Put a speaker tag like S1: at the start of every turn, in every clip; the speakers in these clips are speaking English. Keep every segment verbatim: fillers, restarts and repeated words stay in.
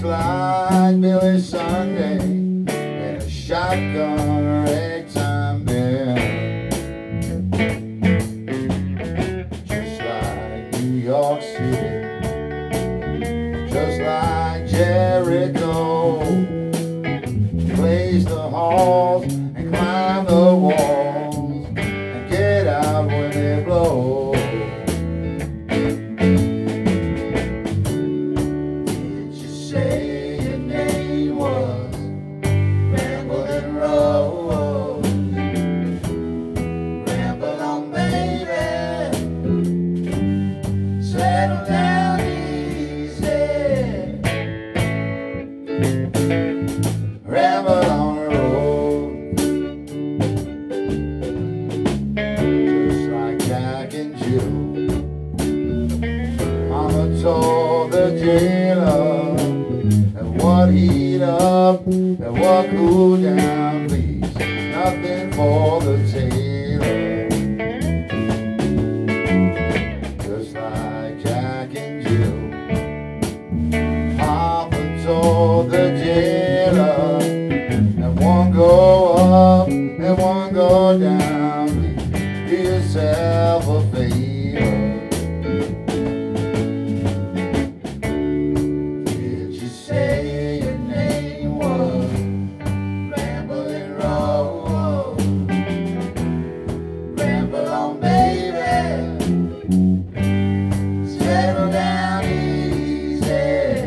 S1: like Billy Sunday in a shotgun or egg-time bill. Just like New York City, just like Jericho, blaze the halls and climb the walls and get out when they blow. Did you say your name was Ramblin' Rose? Ramble on, baby, settle down easy. Ramble on the road, just like Jack and Jill. Mama told the jailer that what heat up, that what cool down, please, nothing for the tailor. Just like Jack and Jill, Papa told the jailer that one go up and one go down, please, do yourself a favor. Did you say your name was Ramblin' Rose? Ramble on, baby, settle down easy.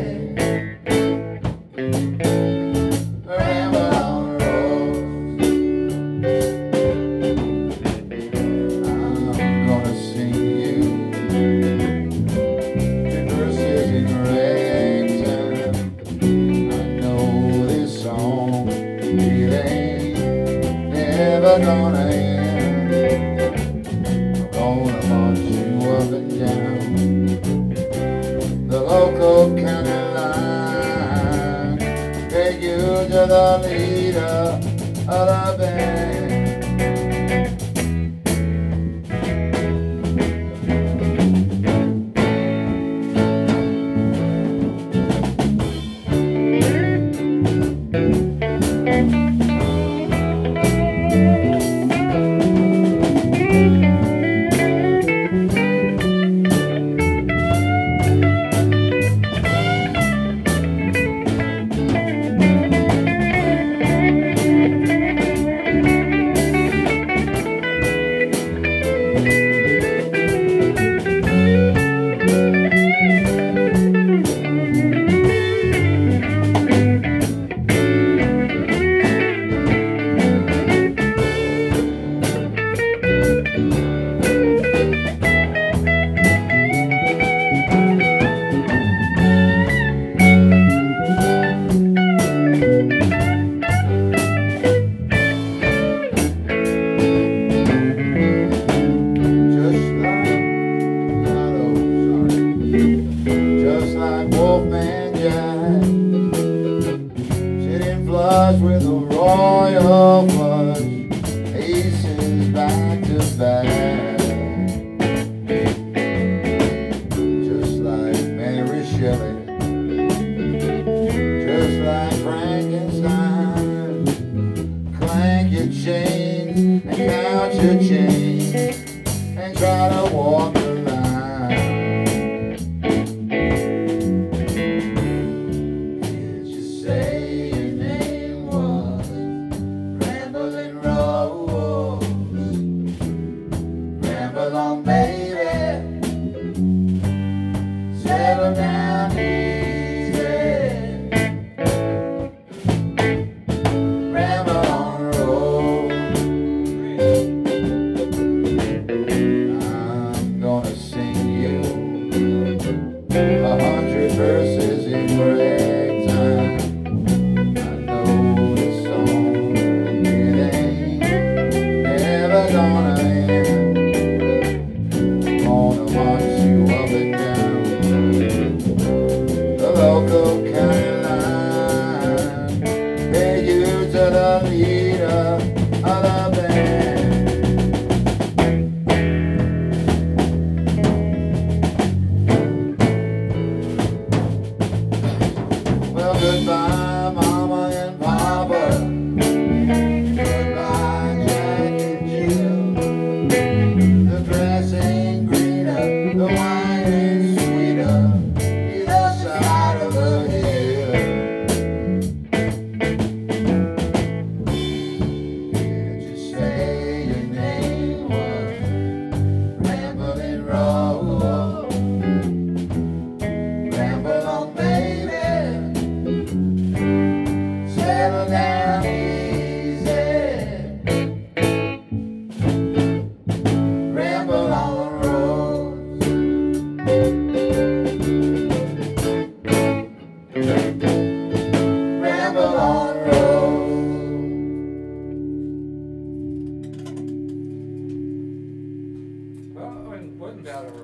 S1: Ramble on the road. I'm gonna sing you the verses in ragtime. I know this song, it ain't never gonna end. I'm gonna march you up and down the local county line, take you to the leader of the band. Just like Wolfman Jack, sitting flush with a royal flush, aces back to back. Just like Mary Shelley, just like Frankenstein, clank your chain and count your change and try to walk the line. Did you say your name was Ramblin' Rose? Ramble on, baby, settle down easy. Ramble on the road. I'm gonna sing you a hundred verses in ragtime. I know the song, it ain't never gonna end.